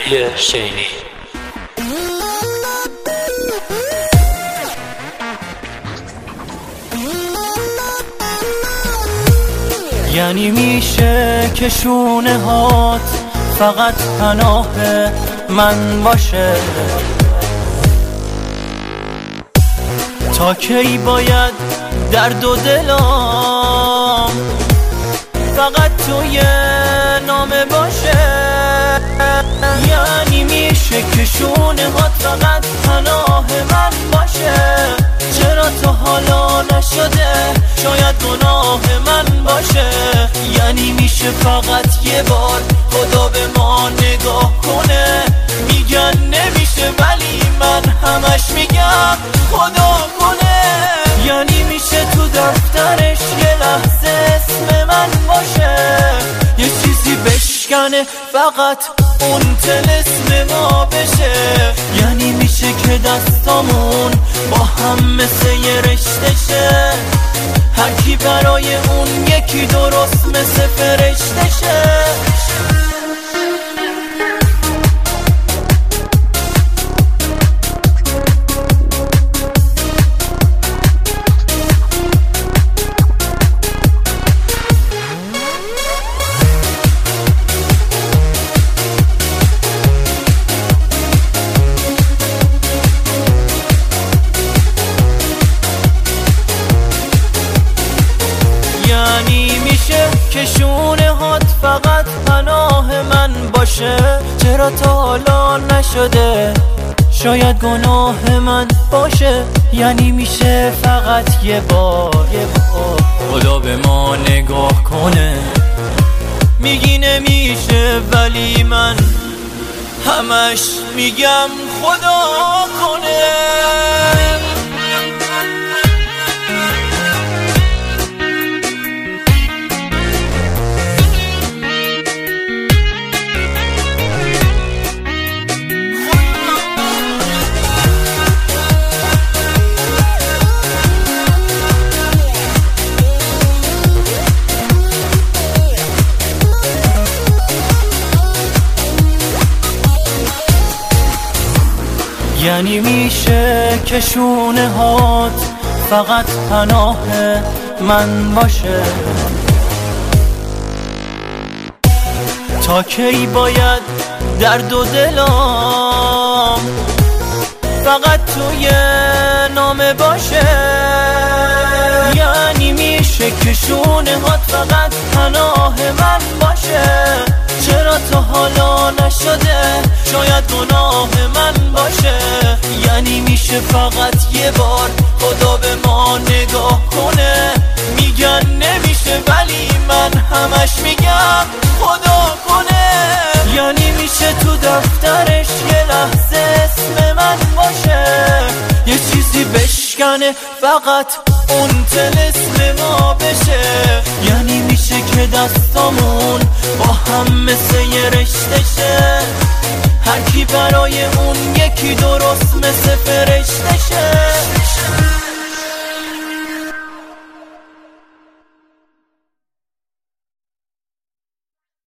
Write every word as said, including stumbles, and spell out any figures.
علی شینی. یعنی میشه که شونه هات فقط پناه من باشه؟ تا کی باید درد و دلام فقط توی نامه باشه؟ یعنی میشه که شونه هات فقط پناه من باشه؟ چرا تا حالا نشده؟ شاید گناه من باشه. یعنی میشه فقط یه بار خدا به ما نگاه کنه؟ میگن نمیشه ولی من همش میگم خدا کنه. یعنی میشه تو دفترش یه لحظه اسم من باشه؟ یه چیزی بشکنه فقط اون طلسم ما بشه؟ یعنی میشه که دستامون با هم مثل یه رشته شه؟ هر کی برای اون یکی درست مثل فرشته شه؟ یعنی میشه که شونه هات فقط پناه من باشه؟ چرا تا حالا نشده؟ شاید گناه من باشه. یعنی میشه فقط یه بار یه بار خدا به ما نگاه کنه؟ میگی نمیشه ولی من همش میگم خدا کنه. یعنی میشه که شونه هات فقط پناه من باشه؟ تا کی باید درد و دلام فقط توی نامه باشه؟ یعنی میشه که شونه هات فقط پناه من باشه؟ چرا تا حالا نشده؟ شاید گناه من باشه. یعنی میشه فقط یه بار خدا به ما نگاه کنه؟ میگن نمیشه ولی من همش میگم خدا کنه. یعنی میشه تو دفترش یه لحظه اسم من باشه؟ یه چیزی بشکنه فقط اون طلسم ما بشه؟ یعنی میشه که دستامون با هم مثل یه رشته شه؟ هر کی برای اون یکی درست مثل فرشته شه؟